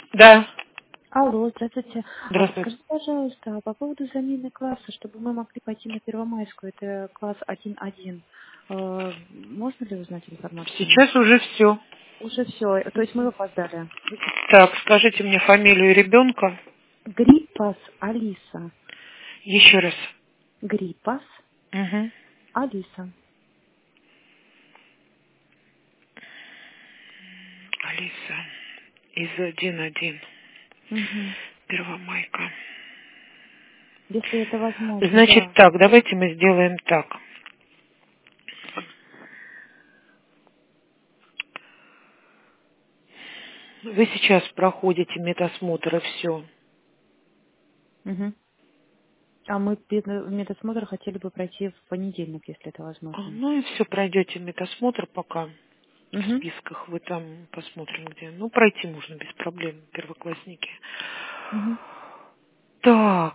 Да. Алло, здравствуйте. Здравствуйте. Скажите, пожалуйста, по поводу замены класса, чтобы мы могли пойти на Первомайскую, это класс 1.1. Можно ли узнать информацию? Сейчас уже все. Уже все, то есть мы опоздали. Так, скажите мне фамилию ребенка. Гриппас Алиса. Еще раз. Гриппас Угу. Алиса. Алиса. Из 1.1. Мгм. Первомайка. Если это возможно, Значит да. так, давайте мы сделаем так. Вы сейчас проходите медосмотр и все. Мгм. А мы медосмотр хотели бы пройти в понедельник, если это возможно. Ну и все, пройдете медосмотр пока. В Угу. списках вы там посмотрим где. Ну, пройти можно без проблем, первоклассники. Угу. Так.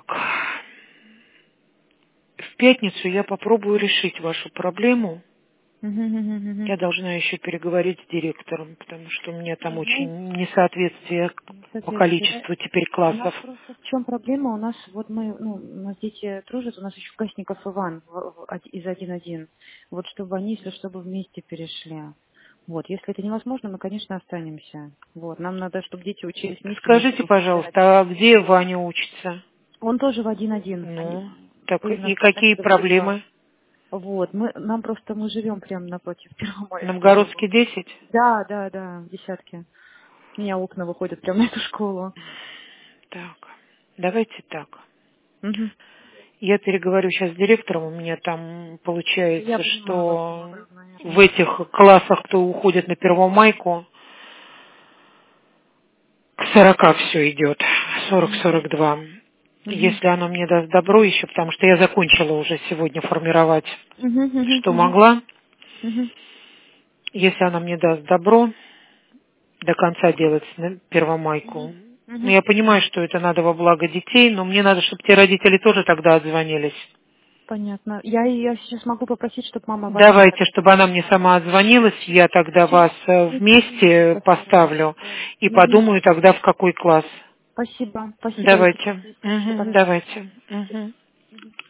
В пятницу я попробую решить вашу проблему. Угу. Я должна еще переговорить с директором, потому что у меня там Знаете, очень несоответствие по соответствие, да? количеству теперь У нас классов. просто в чем проблема? У нас вот мы, ну, у нас дети дружат, у нас еще Касников Иван из 1.1. Вот чтобы они, если чтобы вместе перешли. Вот, если это невозможно, мы, конечно, останемся. Вот, нам надо, чтобы дети учились вместе, мы Скажите, будем собирать. пожалуйста, а где Ваня учится? Он тоже в 1.1. Ну, так Вы и нас какие накидывали два. проблемы? Вот, мы живем прямо напротив Первомайской. Новгородский 10? Да, в десятке. У меня окна выходят прямо на эту школу. Так, давайте так. Мгм. Я переговорю сейчас с директором, у меня там Я получается, понимаю вас, что в конечно. этих классах, кто уходит на Первомайку, к 40 все идет, Мгм. 40-42. Мгм. Если оно мне даст добро еще, потому что я закончила уже сегодня формировать, Мгм, мгм, что мгм, могла. мгм, Если она мне даст добро до конца делать на Первомайку. мгм, Ну, мгм. я понимаю, что это надо во благо детей, но мне надо, чтобы те родители тоже тогда отзвонились. Понятно. Я сейчас могу попросить, чтобы мама Вани Давайте, чтобы она мне отзвонила. сама отзвонилась, я тогда Через вас несколько минут вместе постараюсь. поставлю Да. и Мгм. подумаю тогда, в какой класс. Спасибо, если Давайте. постараетесь. Давайте. Мгм.